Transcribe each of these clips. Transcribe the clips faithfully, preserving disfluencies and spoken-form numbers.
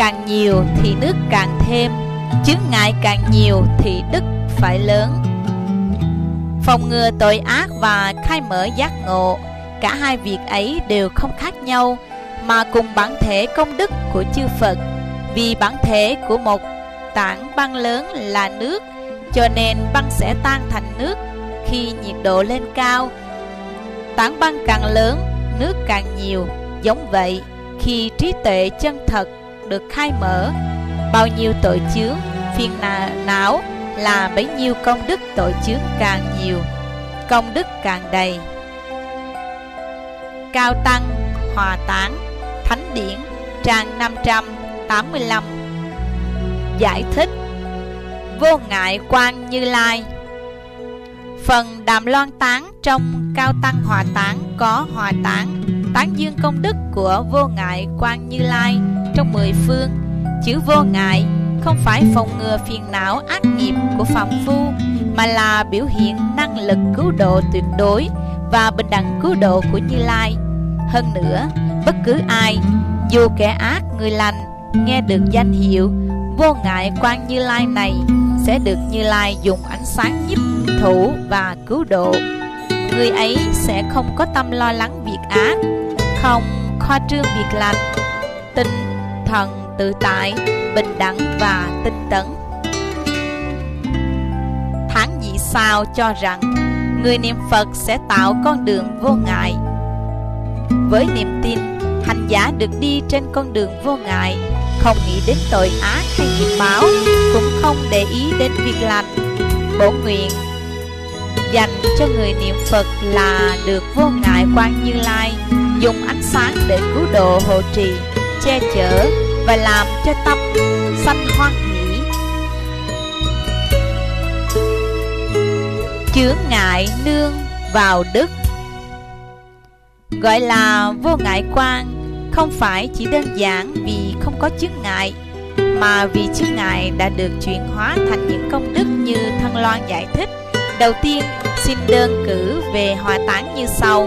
càng nhiều thì nước càng thêm, chướng ngại càng nhiều thì đức phải lớn. Phòng ngừa tội ác và khai mở giác ngộ, cả hai việc ấy đều không khác nhau, mà cùng bản thể công đức của chư Phật. Vì bản thể của một tảng băng lớn là nước, cho nên băng sẽ tan thành nước khi nhiệt độ lên cao. Tảng băng càng lớn, nước càng nhiều. Giống vậy, khi trí tuệ chân thật được khai mở, bao nhiêu tội chướng, phiền não là bấy nhiêu công đức tội chướng càng nhiều, công đức càng đầy. Cao Tăng Hòa Tán Thánh Điển trang năm trăm tám mươi lăm. Giải thích. Vô ngại Quang Như Lai. Phần Đàm Loan Tán trong Cao Tăng Hòa Tán có hòa tán, tán dương công đức của vô ngại Quang Như Lai trong mười phương. Chữ vô ngại không phải phòng ngừa phiền não ác nghiệp của phàm phu, mà là biểu hiện năng lực cứu độ tuyệt đối và bình đẳng cứu độ của Như Lai. Hơn nữa, bất cứ ai, dù kẻ ác người lành, nghe được danh hiệu vô ngại Quang Như Lai này sẽ được Như Lai dùng ánh sáng nhiếp thủ và cứu độ. Người ấy sẽ không có tâm lo lắng việc ác, không khoa trương việc lành, tinh thần tự tại, bình đẳng và tinh tấn. Tháng Dị Sao cho rằng người niệm Phật sẽ tạo con đường vô ngại. Với niềm tin, hành giả được đi trên con đường vô ngại, không nghĩ đến tội ác hay nghiệp báo, cũng không để ý đến việc lành. Bổ nguyện dành cho người niệm Phật là được vô ngại Quang Như Lai dùng ánh sáng để cứu độ, hộ trì, che chở và làm cho tâm sanh hoan hỷ. Chướng ngại nương vào đức. Gọi là vô ngại quang không phải chỉ đơn giản vì không có chướng ngại, mà vì chướng ngại đã được chuyển hóa thành những công đức như Thân Loan giải thích. Đầu tiên, xin đơn cử về hòa tán như sau.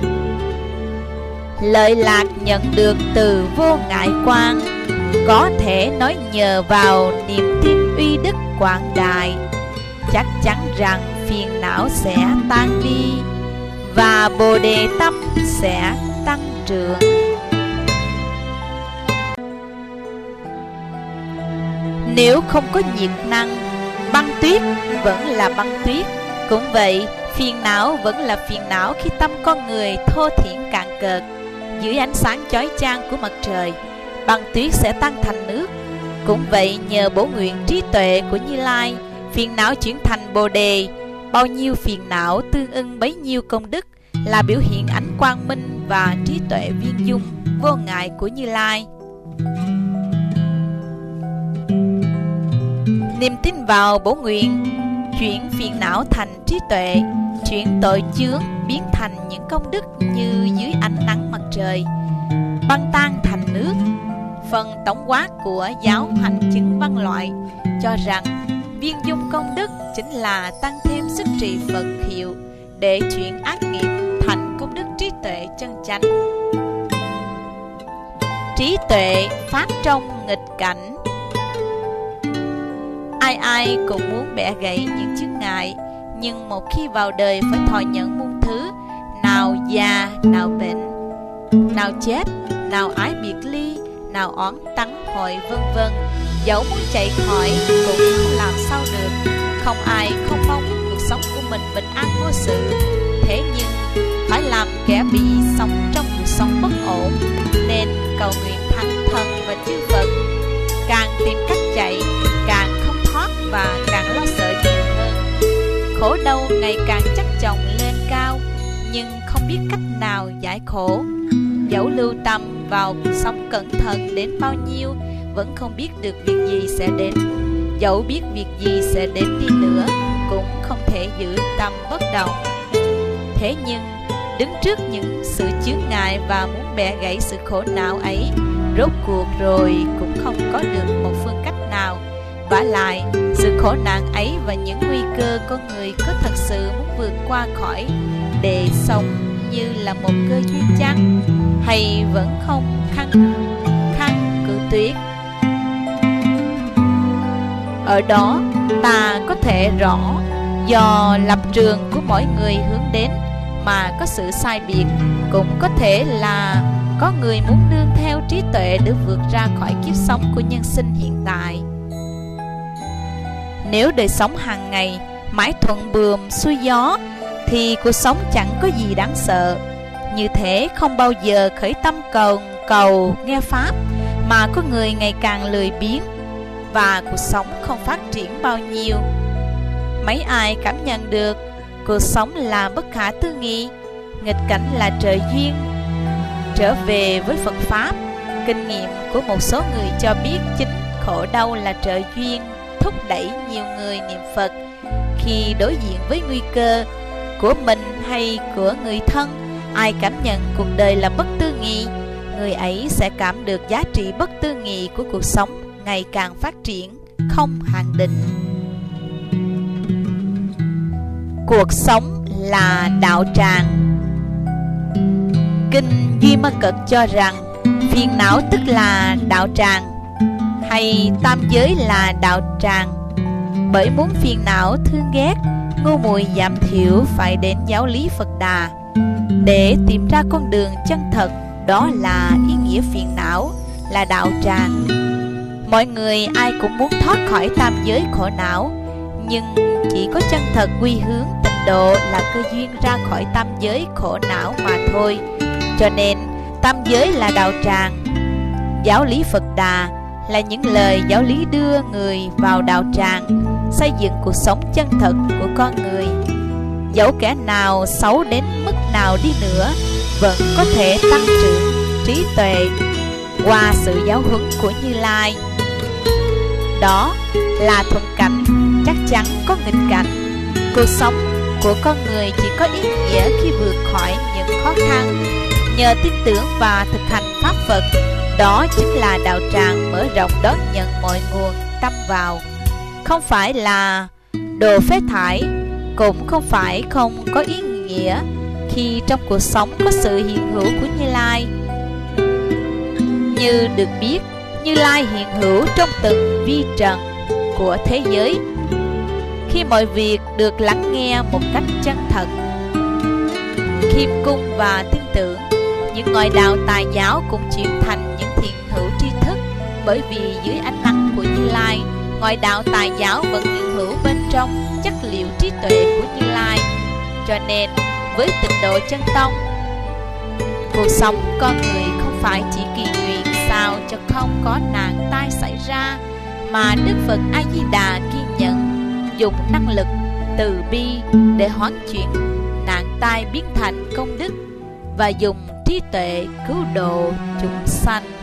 Lợi lạc nhận được từ vô ngại quang, có thể nói nhờ vào niềm tin uy đức quảng đại, chắc chắn rằng phiền não sẽ tan đi và bồ đề tâm sẽ tăng trưởng. Nếu không có nhiệt năng, băng tuyết vẫn là băng tuyết. Cũng vậy, phiền não vẫn là phiền não khi tâm con người thô thiển cạn cợt. Dưới ánh sáng chói chang của mặt trời, băng tuyết sẽ tăng thành nước. Cũng vậy, nhờ bổ nguyện trí tuệ của Như Lai, phiền não chuyển thành bồ đề. Bao nhiêu phiền não tương ưng bấy nhiêu công đức, là biểu hiện ánh quang minh và trí tuệ viên dung vô ngại của Như Lai. Niềm tin vào bổ nguyện chuyển phiền não thành trí tuệ, chuyển tội chướng biến thành những công đức như dưới ánh nắng mặt trời, băng tan thành nước. Phần tổng quát của giáo hành chứng văn loại cho rằng viên dung công đức chính là tăng thêm sức trì Phật hiệu để chuyển ác nghiệp thành công đức trí tuệ chân chánh. Trí tuệ phát trong nghịch cảnh. Ai ai cũng muốn bẻ gãy những chướng ngại, nhưng một khi vào đời phải thọ nhận muôn thứ, nào già, nào bệnh, nào chết, nào ái biệt ly, nào oán tắng hội, vân vân. Dẫu muốn chạy khỏi cũng không làm sao được. Không ai không mong cuộc sống của mình bình an vô sự, thế nhưng phải làm kẻ bị sống trong cuộc sống bất ổn, nên cầu nguyện thánh thần và chư Phật. Càng tìm cách chạy, càng không thoát và càng lo sợ nhiều hơn. Khổ đau ngày càng chắc chồng lên cao, nhưng không biết cách nào giải khổ. Dẫu lưu tâm vào cuộc sống cẩn thận đến bao nhiêu, vẫn không biết được việc gì sẽ đến. Dẫu biết việc gì sẽ đến đi nữa, cũng không thể giữ tâm bất động. Thế nhưng, đứng trước những sự chướng ngại và muốn bẻ gãy sự khổ não ấy, rốt cuộc rồi cũng không có được một phương cách nào. Vả lại, sự khổ nạn ấy và những nguy cơ con người có thật sự muốn vượt qua khỏi để sống như là một cơ duyên chăng, hay vẫn không khăng khăng cự tuyệt. Ở đó ta có thể rõ do lập trường của mỗi người hướng đến mà có sự sai biệt, cũng có thể là có người muốn nương theo trí tuệ để vượt ra khỏi kiếp sống của nhân sinh hiện tại. Nếu đời sống hàng ngày mãi thuận buồm xuôi gió thì cuộc sống chẳng có gì đáng sợ. Như thế không bao giờ khởi tâm cầu cầu nghe pháp, mà có người ngày càng lười biếng và cuộc sống không phát triển bao nhiêu. Mấy ai cảm nhận được cuộc sống là bất khả tư nghị, nghịch cảnh là trời duyên. Trở về với Phật Pháp, kinh nghiệm của một số người cho biết chính khổ đau là trời duyên thúc đẩy nhiều người niệm Phật. Khi đối diện với nguy cơ của mình hay của người thân, ai cảm nhận cuộc đời là bất tư nghị, người ấy sẽ cảm được giá trị bất tư nghị của cuộc sống ngày càng phát triển, không hạn định. Cuộc sống là đạo tràng. Kinh Duy Ma Cật cho rằng phiền não tức là đạo tràng, hay tam giới là đạo tràng. Bởi muốn phiền não thương ghét, ngu muội giảm thiểu phải đến giáo lý Phật Đà để tìm ra con đường chân thật. Đó là ý nghĩa phiền não, là đạo tràng. Mọi người ai cũng muốn thoát khỏi tam giới khổ não, nhưng chỉ có chân thật quy hướng tịnh độ là cơ duyên ra khỏi tam giới khổ não mà thôi. Cho nên tam giới là đạo tràng. Giáo lý Phật Đà là những lời giáo lý đưa người vào đạo tràng, xây dựng cuộc sống chân thật của con người. Dẫu kẻ nào xấu đến mức nào đi nữa vẫn có thể tăng trưởng trí tuệ qua sự giáo huấn của Như Lai. Đó là thuận cảnh, chắc chắn có nghịch cảnh. Cuộc sống của con người chỉ có ý nghĩa khi vượt khỏi những khó khăn. Nhờ tin tưởng và thực hành pháp Phật, đó chính là đạo tràng mở rộng đón nhận mọi nguồn tâm vào. Không phải là đồ phế thải, cũng không phải không có ý nghĩa khi trong cuộc sống có sự hiện hữu của Như Lai. Như được biết, Như Lai hiện hữu trong từng vi trần của thế giới. Khi mọi việc được lắng nghe một cách chân thật, khiêm cung và tin tưởng, những ngoại đạo tài giáo cũng chuyển thành những thiện hữu tri thức. Bởi vì dưới ánh nắng của Như Lai, ngoại đạo tài giáo vẫn hiện hữu bên trong chất liệu trí tuệ của Như Lai. Cho nên với tịnh độ chân tông, cuộc sống con người không phải chỉ kỳ nguyện sao cho không có nạn tai xảy ra, mà Đức Phật A Di Đà kiên nhẫn dùng năng lực từ bi để hoán chuyển nạn tai biến thành công đức, và dùng trí tuệ cứu độ chúng sanh.